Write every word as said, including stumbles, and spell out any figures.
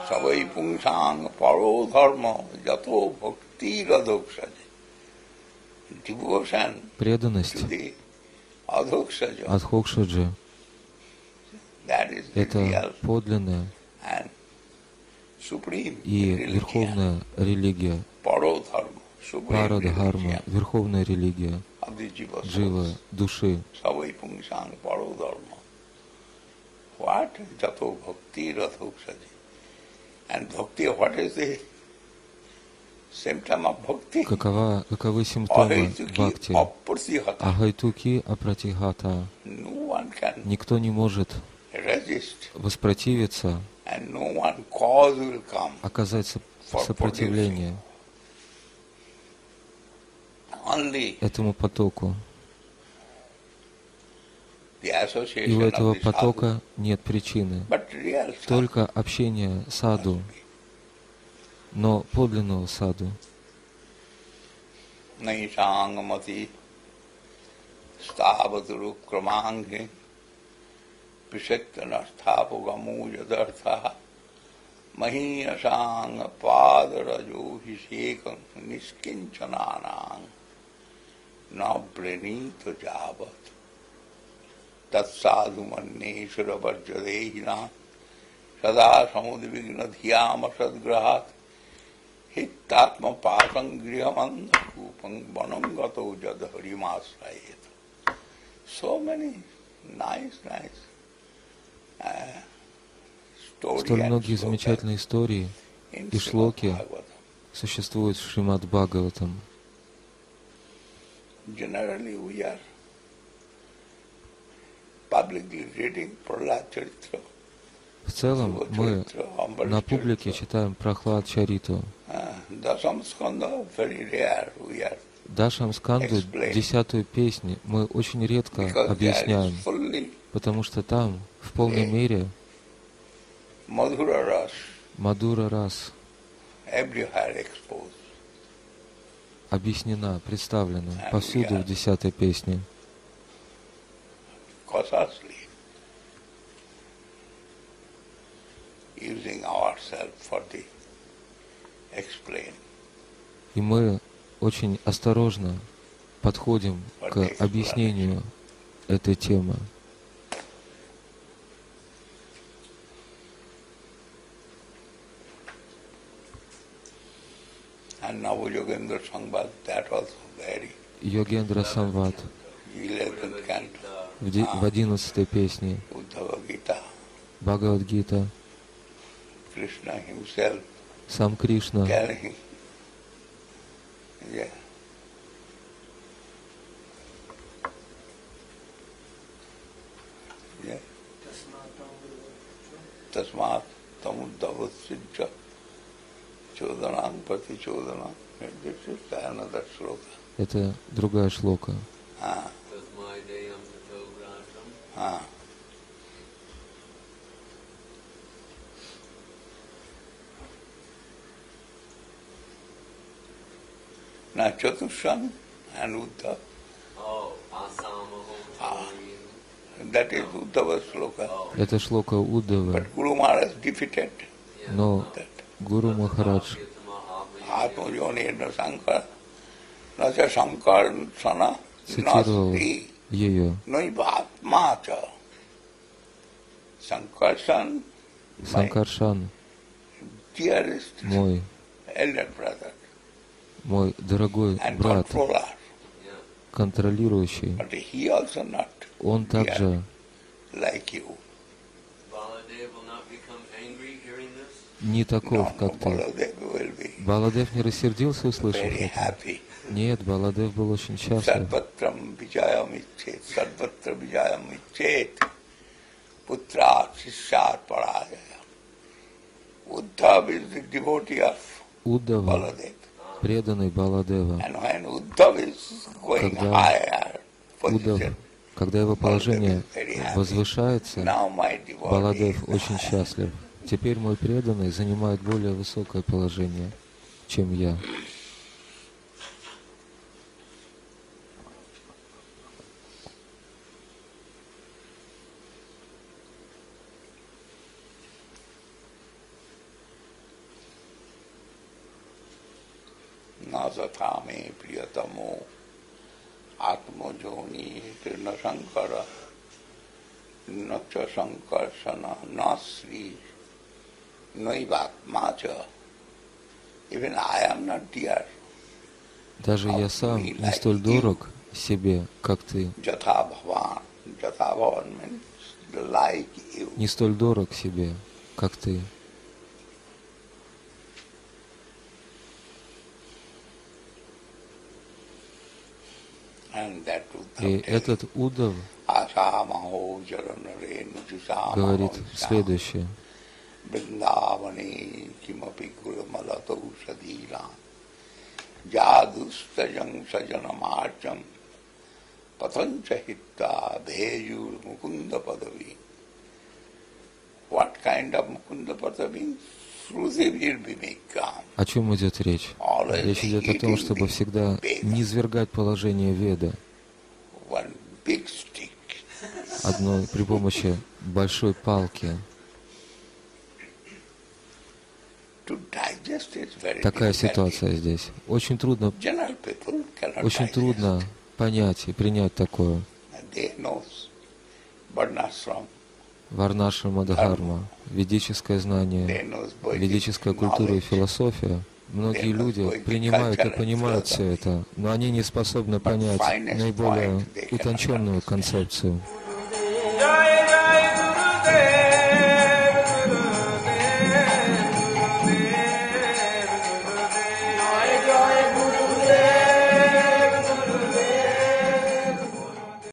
Savai pungsang paro dharma jato bhakti radhoksaja. Devotion преданность to the adhoksaja. Адхокшаджи — That is the это real подлинная and supreme и religion. верховная религия, Paro dharma, supreme Парадхарма, religion верховная религия of the jiva джива, souls. души. Savai pungsang paro dharma. What? Jato bhakti radhoksaja. And bhakti, what is the symptom of bhakti? Какова, каковы симптомы бхакти? Apratihata. Ахайтуки апратихата. No one can Никто не может resist, воспротивиться, and no one cause will come оказать соп- for сопротивление only этому потоку. the И у association этого of the sadhu. потока нет причины, But real sadhu только общение саду, но подлинного саду. Naishangamati stavaduru kramangi pishettana sthapugamu yadartha mahiyasanga padarajo hisekam niskinchananang nabrenita javat tatsadu manneshara varjadehina sada samudvigna dhyama sadgrahat Hittatma pasang grihamanda kupang banangato jad harimasayeta. So many nice, nice uh, stories. Столь многие замечательные истории и шлоки существуют в Шримад Бхагаватам. Generally we are publicly reading Prahlad Charitra. В целом мы на публике читаем Прахлад Чариту. Дашам Сканду, десятую песню, мы очень редко объясняем, потому что там в полной мере Мадура Рас объяснена, представлена повсюду в десятой песне. И мы очень осторожно подходим к объяснению этой темы. Йогендра Самвад в, ди- в одиннадцатой песне Бхагавад-гита. Сам Кришна Tasmat tamuddavasya chodanam pati chodanam. This is another shloka. это другая шлока. Ah. Ah. Now Chatushan and Uddhav. Oh, Asama Ah. That is Uddhava sloka. Это шлока Уддавы, But Guru Maharaj defeated но that. Гуру Махарадж Atmajona Sankar. Nacha Sankar Sana цитировал Nasti ее. Noivatmacha. Sankarsan, my Санкаршан, dearest мой, elder brother мой дорогой and брат, controller. контролирующий, But he also not он также like you. Baladev will not become angry hearing this? не таков, No, как no, ты. Baladev will be Баладев не рассердился, услышав very это? happy. Нет, Баладев был очень счастлив. Sarvatram vijayam ichet, sarvatra vijayam ichet, putra sishyat parajaya. Uddhav is the devotee of Уддава, Baladev. преданный Баладева, And when Uddhav is going Когда higher Уддав, position, когда его положение Baladev is very happy. возвышается, Now my devotee Баладев is очень higher. счастлив. Теперь мой преданный занимает более высокое положение, чем я. Nazatame Priyatamo Atmajoni Tirna Sankara Nacha Sankarsana Nasri Naivatmacha. Even I am not dear. Даже я сам не столь дорог себе, как ты. Не столь дорог себе, как ты. И этот Удав говорит следующее. Jadustajam sajanamarcham patancha hitta dheyur mukunda padavi. What kind of mukunda padavi? Sruzivir vimekam. О чем идет речь? Речь идет о том, чтобы всегда не низвергать положение Веда. Одной при помощи большой палки. Такая ситуация здесь. Очень трудно, очень трудно понять и принять такое. Варнашрама Дхарма, ведическое знание, ведическая культура и философия. Многие люди принимают и понимают все это, но они не способны понять наиболее утонченную концепцию.